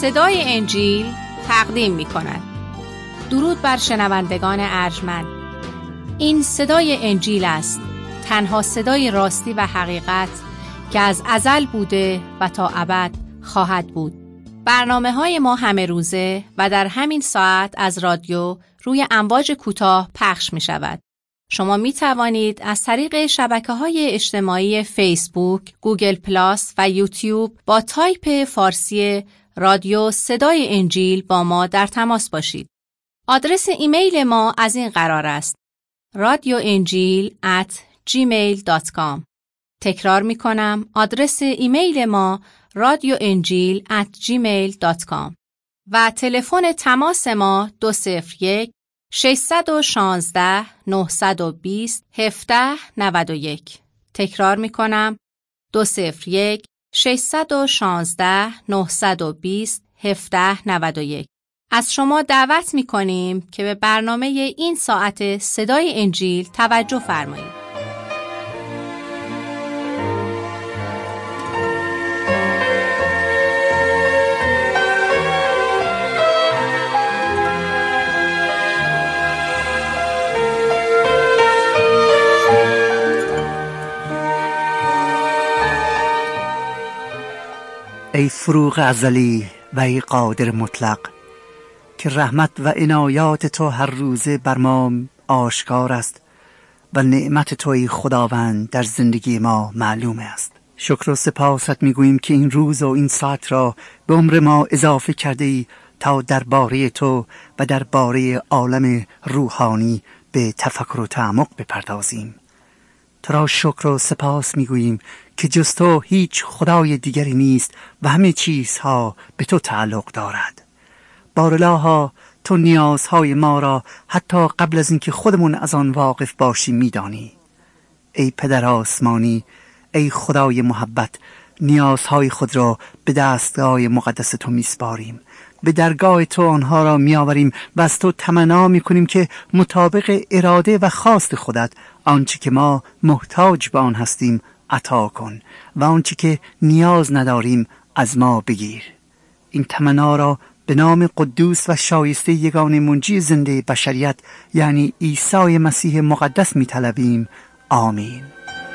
صدای انجیل تقدیم می کند. درود بر شنوندگان ارجمند. این صدای انجیل است، تنها صدای راستی و حقیقت که از ازل بوده و تا ابد خواهد بود. برنامه‌های ما همه روزه و در همین ساعت از رادیو روی امواج کوتاه پخش می شود. شما می توانید از طریق شبکه‌های اجتماعی فیسبوک، گوگل پلاس و یوتیوب با تایپ فارسی رادیو صدای انجیل با ما در تماس باشید. آدرس ایمیل ما از این قرار است: radioenjil@gmail.com. تکرار می کنم، آدرس ایمیل ما radioenjil@gmail.com و تلفن تماس ما 201-616-920-1791. تکرار می کنم، 201-616-920-1791. از شما دعوت می کنیم که به برنامه این ساعت صدای انجیل توجه فرمایید. ای فروغ ازلی و ای قادر مطلق، که رحمت و عنایات تو هر روزه بر ما آشکار است و نعمت تو ای خداوند در زندگی ما معلوم است. شکر و سپاست میگوییم که این روز و این ساعت را به عمر ما اضافه کرده ای تا درباره تو و درباره عالم روحانی به تفکر و تعمق بپردازیم. تو را شکر و سپاس میگوییم که جز تو هیچ خدای دیگری نیست و همه چیزها به تو تعلق دارد. بارالها، تو نیازهای ما را حتی قبل از اینکه خودمون از آن واقف باشیم میدانی. ای پدر آسمانی، ای خدای محبت، نیازهای خود را به دستگاه مقدس تو میسپاریم. به درگاه تو آنها را میآوریم و از تو تمنا میکنیم که مطابق اراده و خواست خودت آنچه که ما محتاج به آن هستیم عطا کن و آنچه که نیاز نداریم از ما بگیر. این تمنا را به نام قدوس و شایسته یگانه منجی زنده بشریت یعنی عیسی مسیح مقدس میطلبیم. آمین.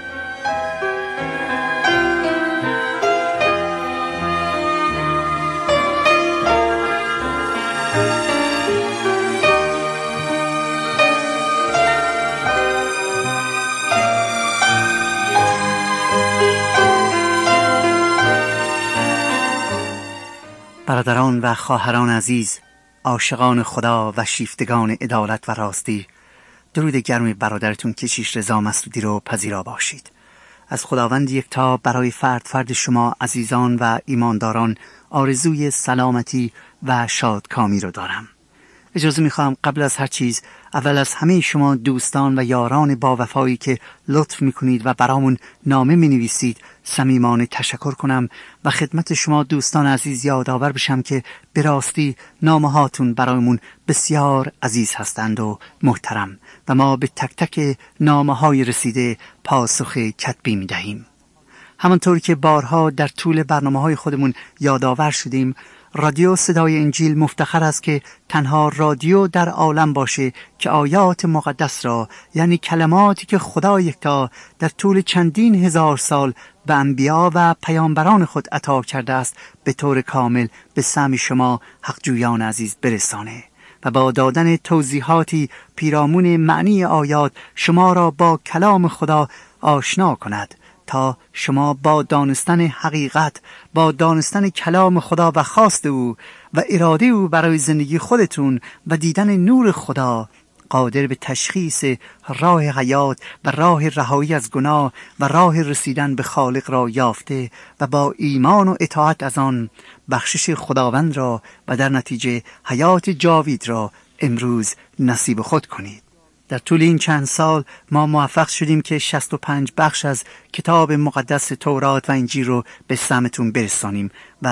برادران و خواهران عزیز، عاشقان خدا و شیفتگان عدالت و راستی، درود گرم برادرتون کشیش رضا مسعودی رو پذیرا باشید. از خداوند یکتا برای فرد شما عزیزان و ایمانداران آرزوی سلامتی و شادکامی رو دارم. اجازه میخوام قبل از هر چیز اول از همه شما دوستان و یاران با وفایی که لطف میکنید و برامون نامه مینویسید صمیمانه تشکر کنم و خدمت شما دوستان عزیز یادآور بشم که به راستی نامه هاتون برامون بسیار عزیز هستند و محترم و ما به تک تک نامه های رسیده پاسخ کتبی میدهیم. همانطور که بارها در طول برنامه های خودمون یادآور شدیم، رادیو صدای انجیل مفتخر است که تنها رادیو در عالم باشه که آیات مقدس را، یعنی کلماتی که خدا یکتا در طول چندین هزار سال به انبیا و پیامبران خود عطا کرده است، به طور کامل به سمع شما حقجویان عزیز برسانه و با دادن توضیحاتی پیرامون معنی آیات شما را با کلام خدا آشنا کند تا شما با دانستن حقیقت، با دانستن کلام خدا و خواست او و اراده او برای زندگی خودتون و دیدن نور خدا قادر به تشخیص راه حیات و راه رهایی از گناه و راه رسیدن به خالق را یافته و با ایمان و اطاعت از آن بخشش خداوند را و در نتیجه حیات جاوید را امروز نصیب خود کنید. در طول این چند سال ما موفق شدیم که 65 بخش از کتاب مقدس تورات و انجیل رو به سمعتون برسانیم و از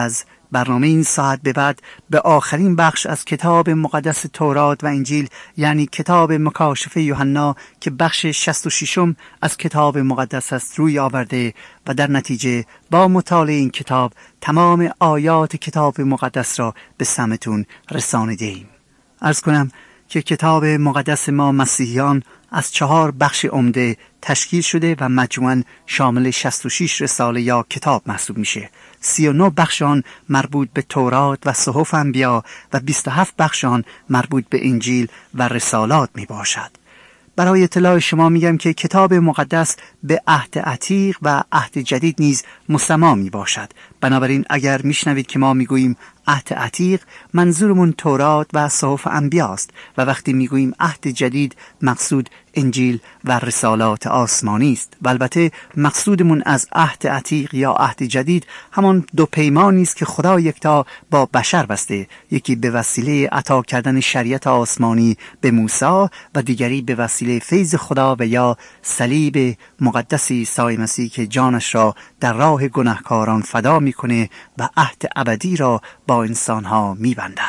برنامه این ساعت به بعد به آخرین بخش از کتاب مقدس تورات و انجیل، یعنی کتاب مکاشفه یوحنا که بخش 66 از کتاب مقدس است روی آورده و در نتیجه با مطالعه این کتاب تمام آیات کتاب مقدس را به سمتون رسانیده ایم. عرض کنم که کتاب مقدس ما مسیحیان از 4 بخش عمده تشکیل شده و مجموعاً شامل 66 رساله یا کتاب محسوب میشه. 39 بخش آن مربوط به تورات و صحف انبیا و 27 بخش آن مربوط به انجیل و رسالات می باشد. برای اطلاع شما میگم که کتاب مقدس به عهد عتیق و عهد جدید نیز مسما می باشد. بنابراین اگر میشنوید که ما میگوییم عهد عتیق، منظورمون تورات و صحف انبیاست و وقتی میگوییم عهد جدید مقصود انجیل و رسالات آسمانی است. و البته مقصودمون از عهد عتیق یا عهد جدید همان 2 پیمانی است که خدا یکتا با بشر بسته، یکی به وسیله عطا کردن شریعت آسمانی به موسی و دیگری به وسیله فیض خدا و یا صلیب مقدس عیسی مسیح که جانش را در راه گناهکاران فدا میکنه و عهد ابدی را با انسانها میبندد.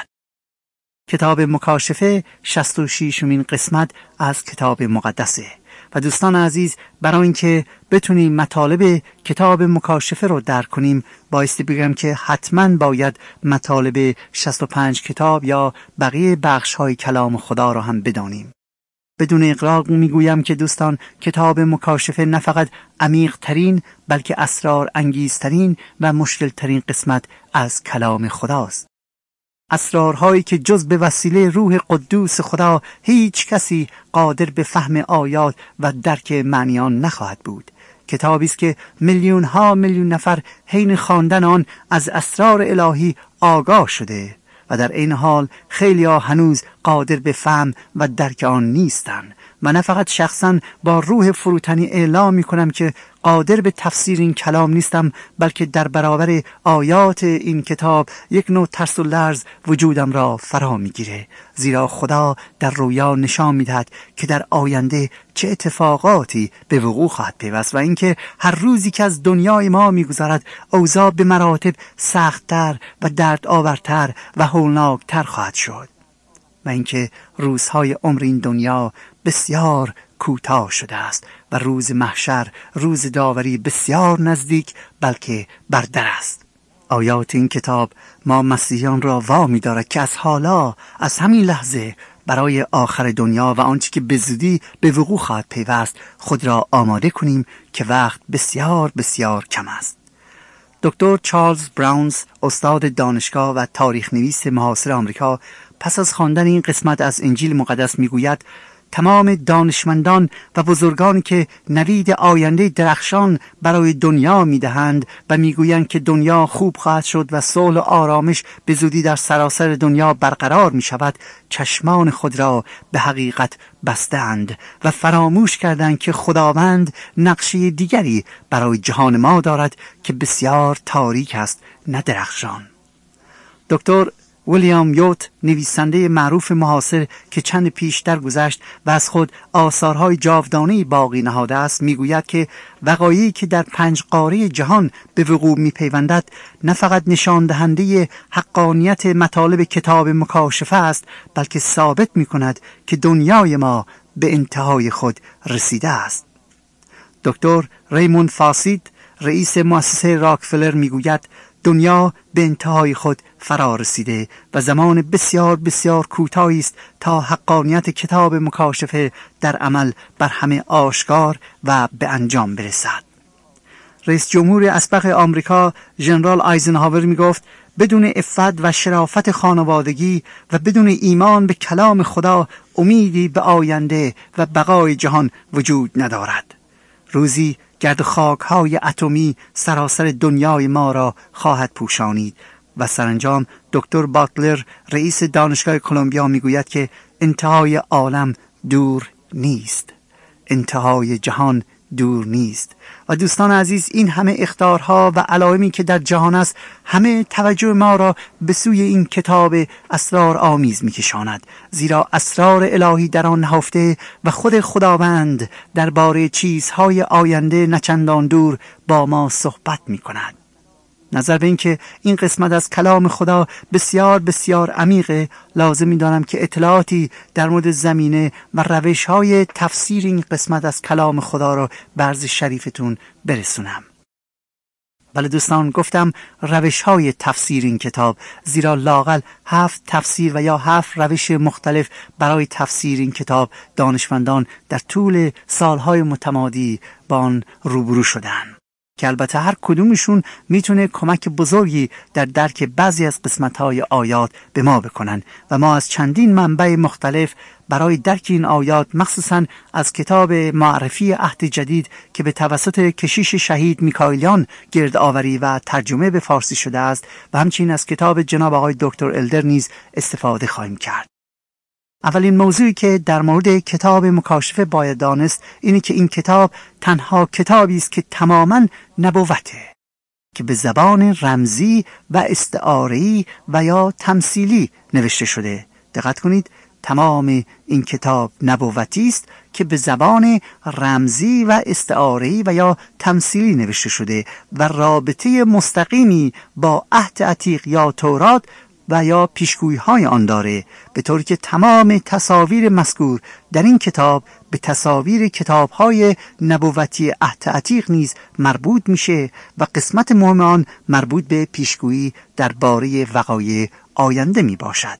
کتاب مکاشفه 66مین قسمت از کتاب مقدسه و دوستان عزیز، برای اینکه بتونیم مطالب کتاب مکاشفه رو درک کنیم بایستی بگم که حتما باید مطالب 65 کتاب یا بقیه بخش‌های کلام خدا رو هم بدانیم. بدون اغراق میگویم که دوستان، کتاب مکاشفه نه فقط عمیق ترین بلکه اسرار انگیزترین و مشکل ترین قسمت از کلام خداست. اسرارهایی که جز به وسیله روح قدوس خدا هیچ کسی قادر به فهم آیات و درک معنی آن نخواهد بود. کتابی است که میلیون ها میلیون نفر حین خواندن آن از اسرار الهی آگاه شده و در این حال خیلی ها هنوز قادر به فهم و درک آن نیستند. من نه فقط شخصا با روح فروتنی اعلام می کنم که قادر به تفسیر این کلام نیستم، بلکه در برابر آیات این کتاب یک نوع ترس و لرز وجودم را فرا می گیره، زیرا خدا در رویا نشان می دهد که در آینده چه اتفاقاتی به وقوع خواهد پیوست و اینکه هر روزی که از دنیای ما می گذرد اوضاع به مراتب سخت‌تر و درد آورتر و هولناکتر خواهد شد و اینکه روزهای عمر این دنیا بسیار کوتاه شده است و روز محشر، روز داوری بسیار نزدیک بلکه بر در است. آیات این کتاب ما مسیحیان را وامی دارد که از حالا، از همین لحظه برای آخر دنیا و آنچه که به زودی به وقوع خواهد پیوست خود را آماده کنیم که وقت بسیار بسیار کم است. دکتر چارلز براونز، استاد دانشگاه و تاریخ نویس معاصر آمریکا، پس از خواندن این قسمت از انجیل مقدس میگوید تمام دانشمندان و بزرگانی که نوید آینده درخشان برای دنیا میدهند و میگویند که دنیا خوب خواهد شد و صلح و آرامش به زودی در سراسر دنیا برقرار می شود، چشمان خود را به حقیقت بستند و فراموش کردند که خداوند نقشه دیگری برای جهان ما دارد که بسیار تاریک است نه درخشان. دکتر ویلیام یوت، نویسنده معروف معاصر که چند پیش درگذشت و از خود آثارهای جاودانه‌ای باقی نهاده است، میگوید که وقایعی که در 5 قاره جهان به وقوع میپیوندد نه فقط نشان دهنده حقانیت مطالب کتاب مکاشفه است، بلکه ثابت میکند که دنیای ما به انتهای خود رسیده است. دکتر ریموند فاسید، رئیس مؤسسه راکفلر، میگوید دنیا به انتهای خود فرا رسیده و زمان بسیار بسیار کوتاهی است تا حقانیت کتاب مکاشفه در عمل بر همه آشکار و به انجام برسد. رئیس جمهور اسبق آمریکا ژنرال آیزنهاور می گفت بدون عفت و شرافت خانوادگی و بدون ایمان به کلام خدا امیدی به آینده و بقای جهان وجود ندارد. روزی گرد خاک‌های اتمی سراسر دنیای ما را خواهد پوشانید و سرانجام دکتر باتلر، رئیس دانشگاه کلمبیا، میگوید که انتهای عالم دور نیست، انتهای جهان دور نیست. و دوستان عزیز، این همه اخطارها و علائمی که در جهان است همه توجه ما را به سوی این کتاب اسرار آمیز می‌کشاند، زیرا اسرار الهی در آن نهفته و خود خداوند درباره چیزهای آینده نچندان دور با ما صحبت می‌کند. نظر به این که این قسمت از کلام خدا بسیار بسیار عمیقه، لازم می‌دانم که اطلاعاتی در مورد زمینه و روش‌های تفسیر این قسمت از کلام خدا را به عرض شریفتون برسونم. بله دوستان، گفتم روش‌های تفسیر این کتاب، زیرا لااقل 7 تفسیر و یا 7 روش مختلف برای تفسیر این کتاب دانشمندان در طول سالهای متمادی با آن روبرو شدند، که البته هر کدومشون میتونه کمک بزرگی در درک بعضی از قسمت‌های آیات به ما بکنن و ما از چندین منبع مختلف برای درک این آیات، مخصوصاً از کتاب معرفی عهد جدید که به توسط کشیش شهید میکائیلیان گرد آوری و ترجمه به فارسی شده است و همچنین از کتاب جناب آقای دکتر الدر نیز استفاده خواهیم کرد. اولین موضوعی که در مورد کتاب مکاشفه باید دانست اینه که این کتاب تنها کتابی است که تماماً نبوته، که به زبان رمزی و استعاره‌ای و یا تمثیلی نوشته شده. دقت کنید، تمام این کتاب نبوتی است که به زبان رمزی و استعاره‌ای و یا تمثیلی نوشته شده و رابطه مستقیمی با عهد عتیق یا تورات و یا پیشگویی‌های آن داره، به طوری که تمام تصاویر مذکور در این کتاب به تصاویر کتاب‌های نبوتی عهد عتیق نیز مربوط میشه و قسمت مهم آن مربوط به پیشگویی درباره وقایع آینده می باشد.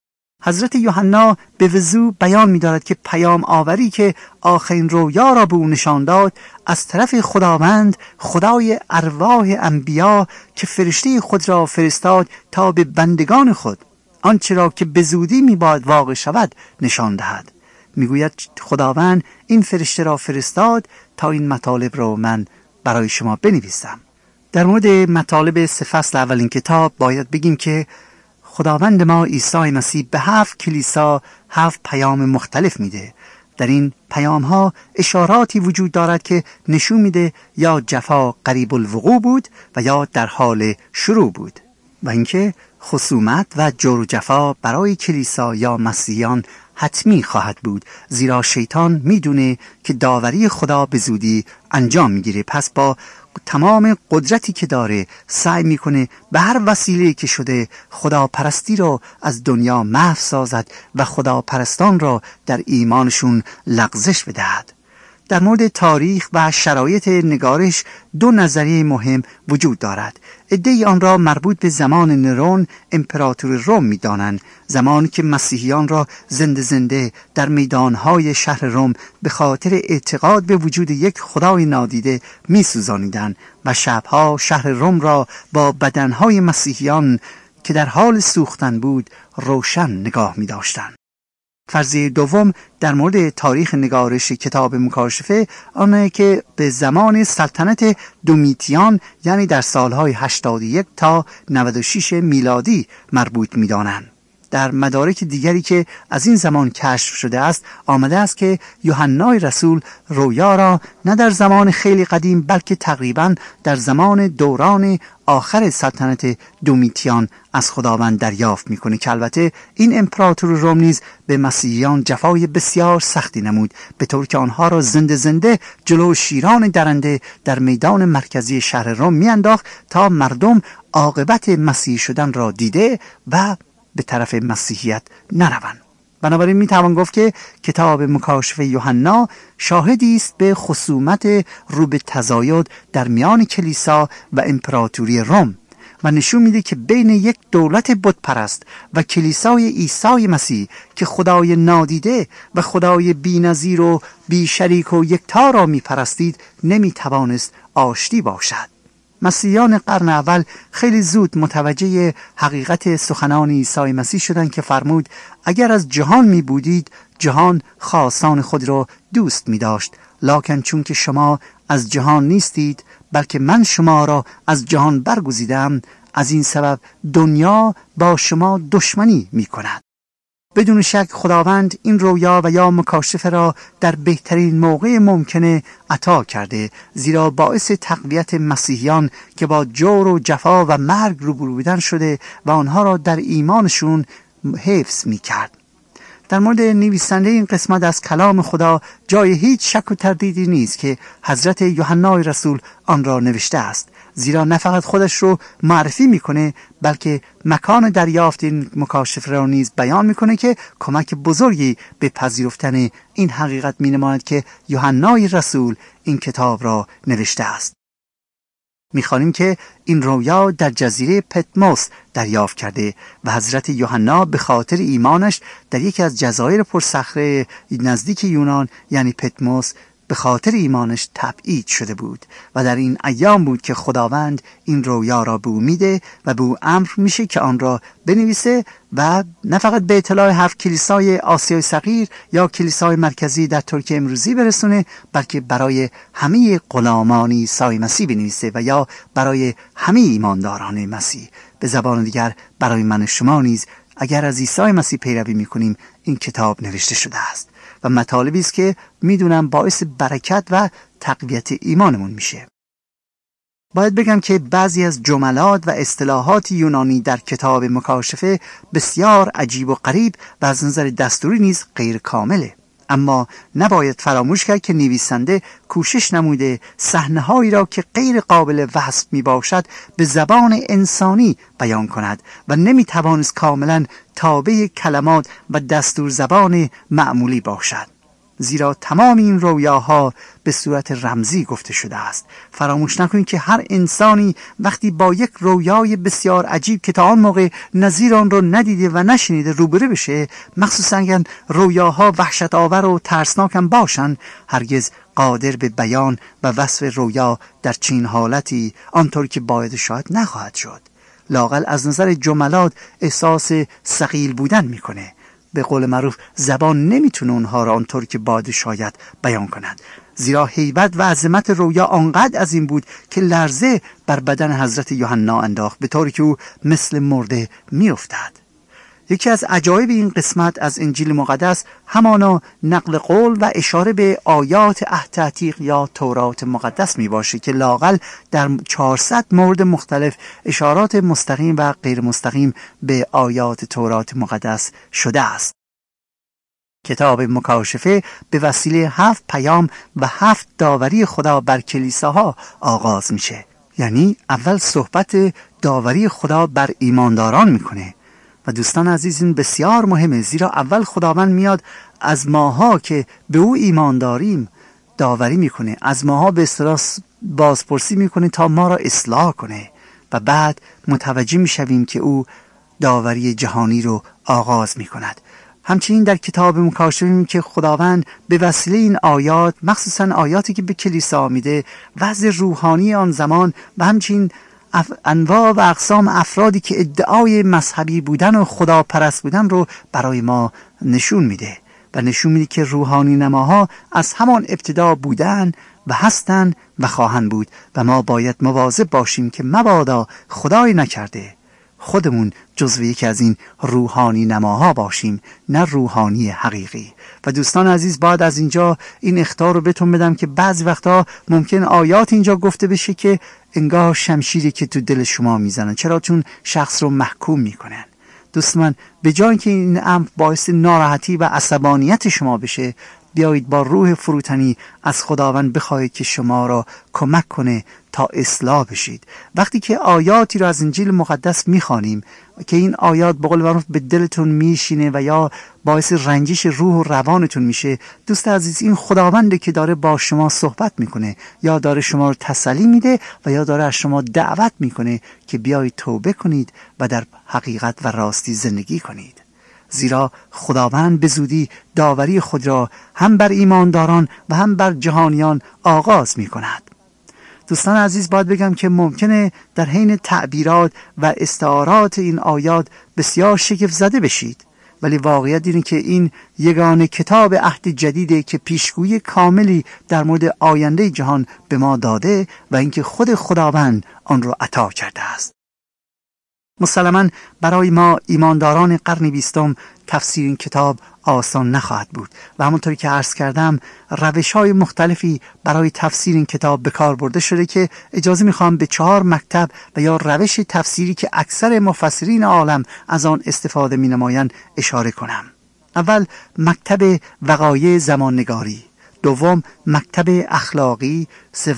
حضرت یوحنا به وضوح بیان می‌دارد که پیام آوری که آخرین رویا را به او نشان داد از طرف خداوند، خدای ارواح انبیا، که فرشته خود را فرستاد تا به بندگان خود آنچه را که به زودی میباید واقع شود نشان دهد. میگوید خداوند این فرشته را فرستاد تا این مطالب را من برای شما بنویسم. در مورد مطالب 3 فصل اولین کتاب باید بگیم که خداوند ما عیسی مسیح به 7 کلیسا 7 پیام مختلف میده. در این پیام ها اشاراتی وجود دارد که نشون میده یا جفا قریب الوقوع بود و یا در حال شروع بود، و اینکه خصومت و جور و جفا برای کلیسا یا مسیحیان حتمی خواهد بود، زیرا شیطان میدونه که داوری خدا به زودی انجام میگیره. پس با تمام قدرتی که داره سعی میکنه به هر وسیله که شده خداپرستی رو از دنیا محو سازد و خداپرستان را در ایمانشون لغزش بدهد. در مورد تاریخ و شرایط نگارش 2 نظریه مهم وجود دارد. عده‌ای آن را مربوط به زمان نرون امپراتور روم می‌دانند، زمانی که مسیحیان را زنده در میدانهای شهر روم به خاطر اعتقاد به وجود یک خدای نادیده می‌سوزانیدند و شبها شهر روم را با بدنهای مسیحیان که در حال سوختن بود روشن نگاه می‌داشتند. فرضیه دوم در مورد تاریخ نگارش کتاب مکاشفه آنه که به زمان سلطنت دومیتیان، یعنی در سالهای 81 تا 96 میلادی مربوط می‌دانند. در مدارک دیگری که از این زمان کشف شده است آمده است که یوحنای رسول رویا را نه در زمان خیلی قدیم بلکه تقریباً در زمان دوران آخر سلطنت دومیتیان از خداوند دریافت میکنه، که البته این امپراتور روم نیز به مسیحیان جفای بسیار سختی نمود، به طور که آنها را زنده جلو شیران درنده در میدان مرکزی شهر روم میانداخت تا مردم عاقبت مسیحی شدن را دیده و به طرف مسیحیت نروند. بنابراین میتوان گفت که کتاب مکاشفه یوحنا شاهدی است به خصومت رو به تزاید در میان کلیسا و امپراتوری روم و نشون میده که بین یک دولت بت پرست و کلیسای عیسی مسیح که خدای نادیده و خدای بی‌نظیر و بی‌شریک و یکتا را میپرستید نمیتوانست آشتی باشد. مسیحیان قرن اول خیلی زود متوجه حقیقت سخنان عیسی مسیح شدند که فرمود اگر از جهان می بودید جهان خاصان خود را دوست می داشت، لکن چون که شما از جهان نیستید بلکه من شما را از جهان برگزیدم، از این سبب دنیا با شما دشمنی می کند. بدون شک خداوند این رویا و یا مکاشفه را در بهترین موقع ممکنه عطا کرده، زیرا باعث تقویت مسیحیان که با جور و جفا و مرگ روبرو بودن شده و آنها را در ایمانشون حفظ می کرد. در مورد نویسنده این قسمت از کلام خدا جای هیچ شک و تردیدی نیست که حضرت یوحنای رسول آن را نوشته است، زیرا نه فقط خودش رو معرفی میکنه بلکه مکان دریافت این مکاشفه را نیز بیان میکنه که کمک بزرگی به پذیرفتن این حقیقت مینماید که یوحنای رسول این کتاب را نوشته است. میخوانیم که این رویا در جزیره پتموس دریافت کرده و حضرت یوحنا به خاطر ایمانش در یکی از جزایر پرصخره نزدیک یونان یعنی پتموس به خاطر ایمانش تبعید شده بود و در این ایام بود که خداوند این رویا را به او میده و به او امر میشه که آن را بنویسه و نه فقط به اطلاع 7 کلیسای آسیای صغیر یا کلیسای مرکزی در ترکیه امروزی برسونه بلکه برای همه غلامان عیسی مسیح بنویسه و یا برای همه ایمانداران مسیح. به زبان دیگر برای من و شما نیز اگر از عیسی مسیح پیروی میکنیم این کتاب نوشته شده است و مطالبی است که میدونم باعث برکت و تقویت ایمانمون میشه. باید بگم که بعضی از جملات و اصطلاحات یونانی در کتاب مکاشفه بسیار عجیب و غریب و از نظر دستوری نیز غیر کامله، اما نباید فراموش کرد که نویسنده کوشش نموده صحنه‌هایی را که غیر قابل وصف می باشد به زبان انسانی بیان کند و نمی توانست کاملا تابع کلمات و دستور زبان معمولی باشد، زیرا تمام این رویاها به صورت رمزی گفته شده است. فراموش نکنید که هر انسانی وقتی با یک رویای بسیار عجیب که تا آن موقع نظیر آن را ندیده و نشنیده روبرو بشه، مخصوصا اگر رویاها وحشت آور و ترسناک هم باشن، هرگز قادر به بیان و وصف رویا در چنین حالتی آنطور که باید شاید نخواهد شد. لااقل از نظر جملات احساس ثقیل بودن میکنه. به قول معروف زبان نمیتونه اونها را آنطور که باید شاید بیان کند، زیرا هیبت و عظمت رویا آنقدر عظیم بود که لرزه بر بدن حضرت یوحنا انداخت به طوری که او مثل مرده میافتاد. یکی از عجایب این قسمت از انجیل مقدس همانا نقل قول و اشاره به آیات عهد عتیق یا تورات مقدس می باشه که لااقل در 400 مورد مختلف اشارات مستقیم و غیر مستقیم به آیات تورات مقدس شده است. کتاب مکاشفه به وسیله 7 پیام و 7 داوری خدا بر کلیساها آغاز میشه. یعنی اول صحبت داوری خدا بر ایمانداران میکنه و دوستان عزیز این بسیار مهمه، زیرا اول خداوند میاد از ماها که به او ایمان داریم داوری میکنه، از ماها به اصطلاح بازپرسی میکنه تا ما را اصلاح کنه و بعد متوجه میشویم که او داوری جهانی رو آغاز میکند. همچنین در کتاب مکاشفه می‌بینیم که خداوند به وسیله این آیات، مخصوصا آیاتی که به کلیسا میده، وضع روحانی آن زمان و همچنین انواع و اقسام افرادی که ادعای مذهبی بودن و خداپرست بودن رو برای ما نشون میده و نشون میده که روحانی نماها از همان ابتدا بودن و هستن و خواهند بود و ما باید مواظب باشیم که مبادا خدای نکرده خودمون جزو یکی از این روحانی نماها باشیم، نه روحانی حقیقی. و دوستان عزیز باید از اینجا این اخطار رو بهتون بدم که بعضی وقتا ممکن آیات اینجا گفته بشه که انگار شمشیری که تو دل شما میزنن. چرا؟ چون شخص رو محکوم میکنن. دوست من به جای که این امر باعث ناراحتی و عصبانیت شما بشه، بیایید با روح فروتنی از خداوند بخواهید که شما را کمک کنه تا اصلاح بشید. وقتی که آیاتی را از انجیل مقدس میخوانیم که این آیات به قول معروف به دلتون میشینه و یا باعث رنجش روح و روانتون میشه، دوست عزیز این خداونده که داره با شما صحبت میکنه، یا داره شما رو تسلی میده و یا داره از شما دعوت میکنه که بیایید توبه کنید و در حقیقت و راستی زندگی کنید. زیرا خداوند به زودی داوری خود را هم بر ایمانداران و هم بر جهانیان آغاز می کند. دوستان عزیز باید بگم که ممکنه در حین تعبیرات و استعارات این آیات بسیار شگفت زده بشید، ولی واقعیت اینه که این یگانه کتاب عهد جدیده که پیشگویی کاملی در مورد آینده جهان به ما داده و اینکه خود خداوند آن را عطا کرده است. مسلماً برای ما ایمانداران قرن 20 تفسیر این کتاب آسان نخواهد بود و همونطوری که عرض کردم روش‌های مختلفی برای تفسیر این کتاب به کار برده شده که اجازه می‌خوام به 4 مکتب و یا روش تفسیری که اکثر مفسرین عالم از آن استفاده می‌نمایند اشاره کنم. اول مکتب وقایع زماننگاری، دوم مکتب اخلاقی، سوم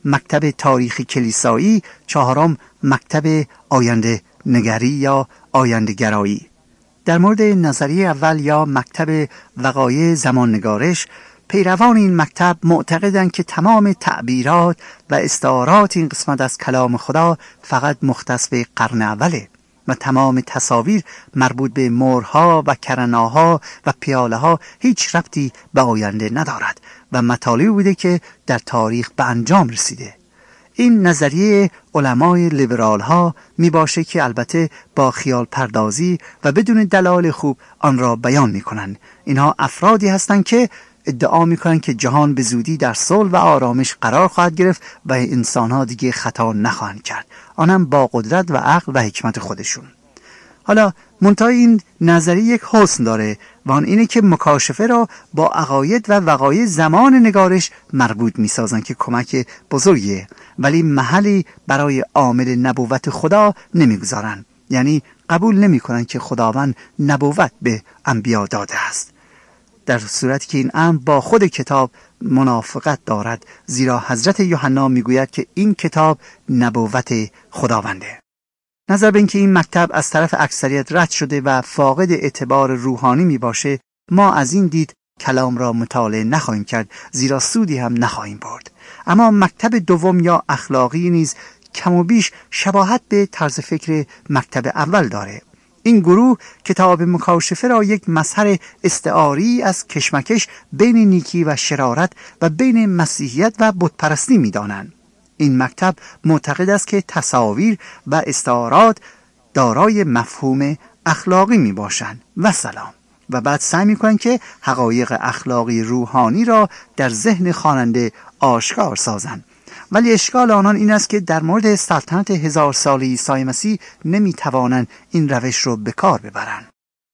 مکتب تاریخ کلیسایی، چهارم مکتب آینده نگری یا آینده گرایی. در مورد نظریه اول یا مکتب وقایع زمان نگارش، پیروان این مکتب معتقدند که تمام تعبیرات و استعارات این قسمت از کلام خدا فقط مختص به قرن اوله و تمام تصاویر مربوط به مهرها و کرناها و پیاله ها هیچ ربطی به آینده ندارد و مطالبی بوده که در تاریخ به انجام رسیده. این نظریه علمای لیبرال ها می باشه که البته با خیال پردازی و بدون دلایل خوب آن را بیان می کنند. اینها افرادی هستند که ادعا می کنند که جهان به زودی در صلح و آرامش قرار خواهد گرفت و انسان ها دیگه خطا نخواهند کرد، آنم با قدرت و عقل و حکمت خودشون. حالا منتهای این نظریه یک حسن داره و آن اینه که مکاشفه را با عقاید و وقایع زمان نگارش مربوط می سازن که کمک بزرگیه، ولی محلی برای عامل نبوت خدا نمی گذارن. یعنی قبول نمی کنن که خداوند نبوت به انبیا داده است، در صورتی که این امر با خود کتاب منافقت دارد، زیرا حضرت یوحنا میگوید که این کتاب نبوت خداونده. نظر به اینکه این مکتب از طرف اکثریت رد شده و فاقد اعتبار روحانی می باشه، ما از این دید کلام را مطالعه نخواهیم کرد، زیرا سودی هم نخواهیم برد. اما مکتب دوم یا اخلاقی نیز کم و بیش شباهت به طرز فکر مکتب اول داره. این گروه کتاب مکاشفه را یک مظهر استعاری از کشمکش بین نیکی و شرارت و بین مسیحیت و بتپرستی می دانند. این مکتب معتقد است که تصاویر و استعارات دارای مفهوم اخلاقی می باشند و سلام، و بعد سعی می کنند که حقایق اخلاقی روحانی را در ذهن خواننده آشکار سازند. ولی اشکال آنان این است که در مورد سلطنت 1000 ساله عیسی مسیح نمی توانند این روش رو به کار ببرند.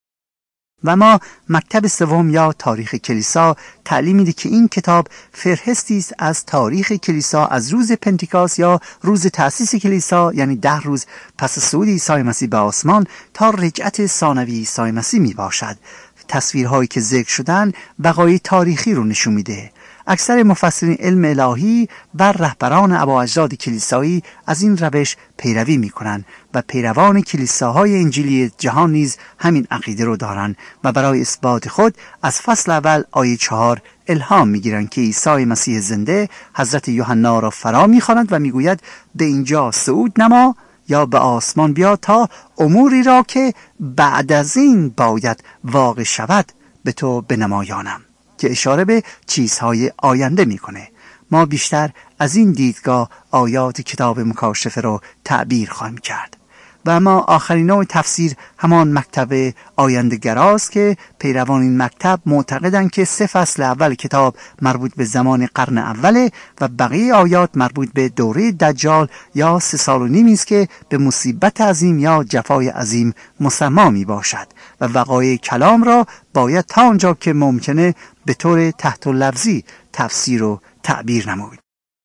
و ما مکتب سوم یا تاریخ کلیسا تعلیم میده که این کتاب فهرستی است از تاریخ کلیسا از روز پنتیکاست یا روز تأسیس کلیسا، یعنی 10 روز پس صعود عیسی مسیح به آسمان، تا رجعت ثانوی عیسی مسیح می باشد. تصویرهایی که ذکر شدن وقایع تاریخی رو نشون میده. اکثر مفسرین علم الهی و رهبران ابااجداد کلیسایی از این روش پیروی میکنند و پیروان کلیساهای انجیلی جهان نیز همین عقیده رو دارند و برای اثبات خود از فصل اول آیه 4 الهام میگیرند که عیسی مسیح زنده حضرت یوحنا را فرا میخواند و میگوید به اینجا صعود نما یا به آسمان بیا تا اموری را که بعد از این باید واقع شود به تو بنمایانم، که اشاره به چیزهای آینده میکنه. ما بیشتر از این دیدگاه آیات کتاب مکاشفه رو تعبیر خواهیم کرد. و اما آخرین نوع تفسیر همان مکتب آینده گراست که پیروان این مکتب معتقدند که 3 فصل اول کتاب مربوط به زمان قرن اوله و بقیه آیات مربوط به دوره دجال یا 3.5 سال است که به مصیبت عظیم یا جفای عظیم مسما می باشد و وقایع کلام را باید تا آنجا که ممکنه به طور تحت لفظی تفسیر و تعبیر نمود.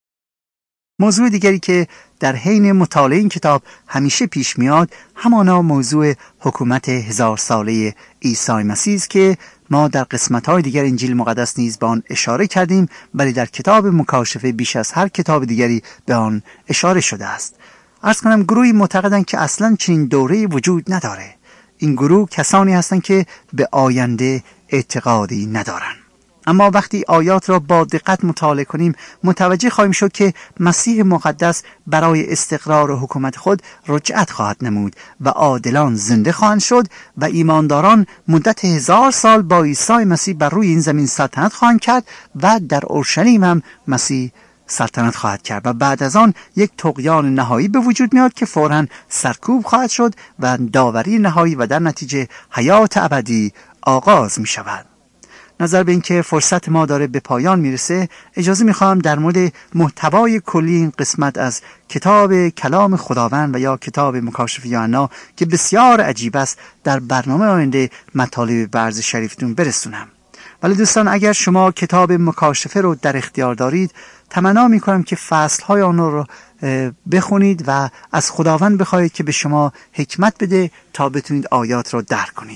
موضوع دیگری که در حین مطالعه این کتاب همیشه پیش میاد همانا موضوع حکومت 1000 ساله عیسی مسیح است که ما در قسمت‌های دیگر انجیل مقدس نیز به آن اشاره کردیم، ولی در کتاب مکاشفه بیش از هر کتاب دیگری به آن اشاره شده است. عرض کنم گروهی معتقدند که اصلاً چنین دوره‌ای وجود نداره. این گروه کسانی هستند که به آینده اعتقادی ندارند. اما وقتی آیات را با دقت مطالعه کنیم متوجه خواهیم شد که مسیح مقدس برای استقرار حکومت خود رجعت خواهد نمود و عادلان زنده خواهند شد و ایمانداران مدت 1000 سال با عیسی مسیح بر روی این زمین سلطنت خواهند کرد و در اورشلیم هم مسیح سلطنت خواهد کرد و بعد از آن یک طغیان نهایی به وجود میاد که فوراً سرکوب خواهد شد و داوری نهایی و در نتیجه حیات ابدی آغاز می شود. نظر به اینکه فرصت ما داره به پایان میرسه، اجازه میخوام در مورد محتوای کلی این قسمت از کتاب کلام خداوند و یا کتاب مکاشفه یوحنا که بسیار عجیب است در برنامه آینده مطالب به عرض شریفتون برسونم. ولی دوستان اگر شما کتاب مکاشفه رو در اختیار دارید، تمنا میکنم که فصلهای آن رو بخونید و از خداوند بخواهید که به شما حکمت بده تا بتونید آیات رو درک کنید.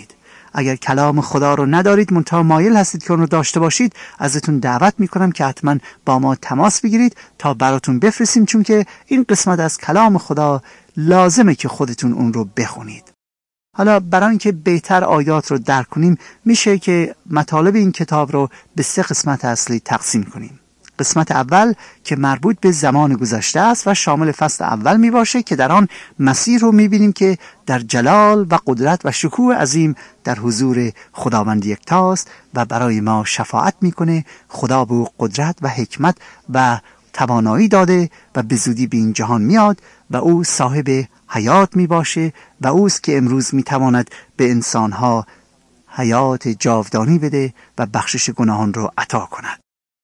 اگر کلام خدا رو ندارید منتها مایل هستید که اون رو داشته باشید، ازتون دعوت میکنم که حتما با ما تماس بگیرید تا براتون بفرستیم، چون که این قسمت از کلام خدا لازمه که خودتون اون رو بخونید. حالا برای اینکه بهتر آیات رو درک کنیم میشه که مطالب این کتاب رو به 3 قسمت اصلی تقسیم کنیم. قسمت اول که مربوط به زمان گذشته است و شامل فصل اول می باشه که در آن مسیح رو می بینیم که در جلال و قدرت و شکوه عظیم در حضور خداوند یکتاست و برای ما شفاعت میکنه. خدا به او قدرت و حکمت و توانایی داده و به زودی به این جهان میاد و او صاحب حیات می باشه و اوست که امروز می تواند به انسانها حیات جاودانی بده و بخشش گناهان رو عطا کند.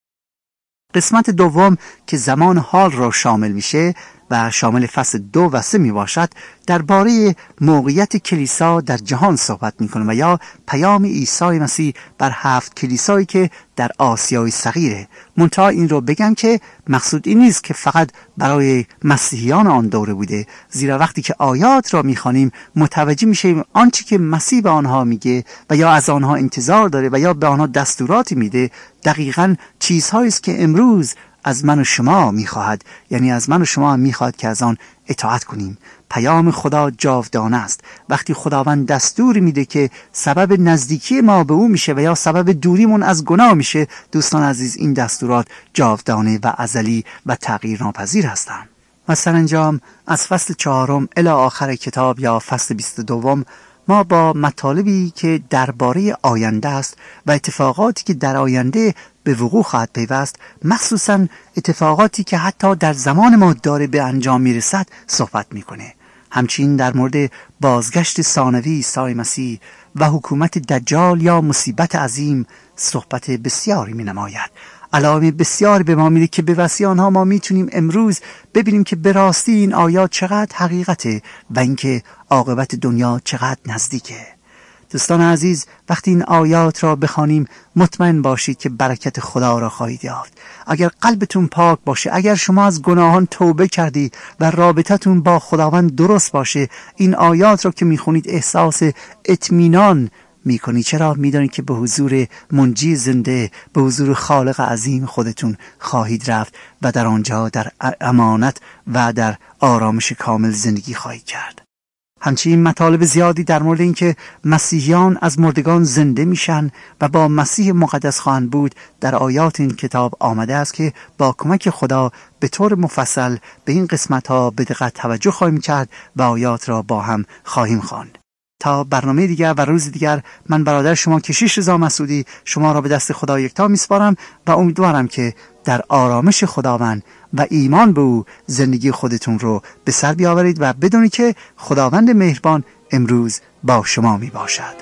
قسمت دوم که زمان حال را شامل میشه و شامل فصل 2 و 3 می باشد، درباره موقعیت کلیسا در جهان صحبت میکنه و یا پیام عیسی مسیح بر 7 کلیسایی که در آسیای صغیره. منتها این رو بگم که مقصود این نیست که فقط برای مسیحیان آن دوره بوده، زیرا وقتی که آیات را میخوانیم متوجه میشیم آنچه که مسیح به آنها میگه و یا از آنها انتظار داره و یا به آنها دستوراتی میده دقیقاً چیزهایی است که امروز از من و شما میخواهد، یعنی از من و شما میخواهد که از آن اطاعت کنیم. پیام خدا جاودانه است. وقتی خداوند دستور میده که سبب نزدیکی ما به او میشه و یا سبب دوریمون از گناه میشه، دوستان عزیز این دستورات جاودانه و ازلی و تغییر ناپذیر هستند. و سرانجام از فصل 4 الی آخر کتاب یا فصل 22 ما با مطالبی که درباره آینده است و اتفاقاتی که در آینده به وقوع خواهد پیوست، مخصوصا اتفاقاتی که حتی در زمان ما داره به انجام میرسد صحبت میکنه. همچنین در مورد بازگشت ثانوی عیسی مسیح و حکومت دجال یا مصیبت عظیم صحبت بسیاری می نماید. علائم بسیار به ما میده که به وسیله آنها ما میتونیم امروز ببینیم که به راستی این آیات چقدر حقیقته و اینکه عاقبت دنیا چقدر نزدیکه. دوستان عزیز، وقتی این آیات را بخوانیم مطمئن باشید که برکت خدا را خواهید یافت. اگر قلبتون پاک باشه، اگر شما از گناهان توبه کردی و رابطتون با خداوند درست باشه، این آیات را که میخونید احساس اطمینان میکنی. چرا؟ میدونید که به حضور منجی زنده، به حضور خالق عظیم خودتون خواهید رفت و در آنجا در امانت و در آرامش کامل زندگی خواهید کرد. همچنین مطالب زیادی در مورد اینکه مسیحیان از مردگان زنده میشن و با مسیح مقدس خواهند بود در آیات این کتاب آمده است که با کمک خدا به طور مفصل به این قسمت ها به دقت توجه خواهیم کرد و آیات را با هم خواهیم خواند. تا برنامه دیگر و روز دیگر، من برادر شما کشیش رضا مسعودی شما را به دست خدا یکتا میسپارم و امیدوارم که در آرامش خداوند و ایمان به او زندگی خودتون رو به سر بیاورید و بدونید که خداوند مهربان امروز با شما می باشد.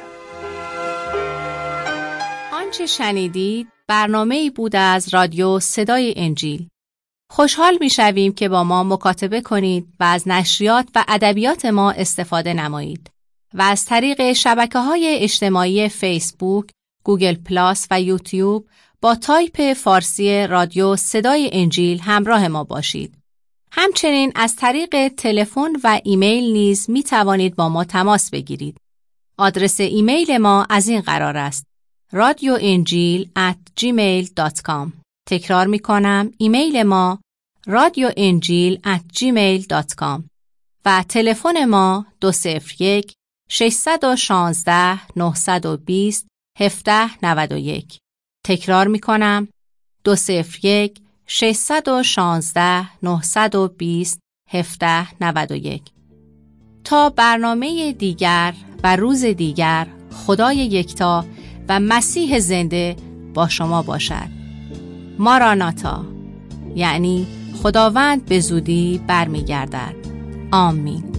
آنچه شنیدید برنامه‌ای بود از رادیو صدای انجیل. خوشحال می‌شویم که با ما مکاتبه کنید و از نشریات و ادبیات ما استفاده نمایید و از طریق شبکه‌های اجتماعی فیسبوک، گوگل پلاس و یوتیوب با تایپ فارسی رادیو صدای انجیل همراه ما باشید. همچنین از طریق تلفن و ایمیل نیز می توانید با ما تماس بگیرید. آدرس ایمیل ما از این قرار است: radioenjil@gmail.com. تکرار می کنم، ایمیل ما radioenjil@gmail.com و تلفن ما 201 616 920 1791. تکرار می کنم، 201 616 920 1791. تا برنامه دیگر و روز دیگر، خدای یکتا و مسیح زنده با شما باشد. ماراناتا، یعنی خداوند به زودی برمیگردد. آمین.